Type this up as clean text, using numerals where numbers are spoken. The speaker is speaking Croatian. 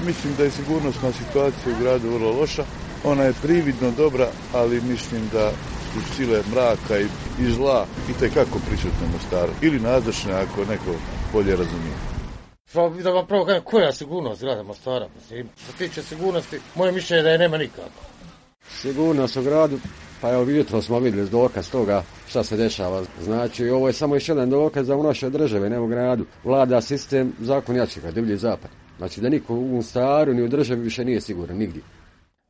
Mislim da je sigurnosna situacija u gradu vrlo loša. Ona je prividno dobra, ali mislim da su sile mraka i zla itekako prisutne u Mostaru. Ili nazočne, ako neko bolje razumije. Da vam pravo kažem, koja je sigurnost grada Mostara? Što se tiče sigurnosti, moje mišljenje je da je nema nikako. Sigurnost u gradu, pa evo jutro smo vidjeli dokaz toga šta se dešava. Znači, ovo je samo još jedan dokaz da u našoj državi, ne u gradu, vlada sistem zakon jačega, divlji zapad. Znači da niko u Mostaru ni u državi više nije siguran, nigdje.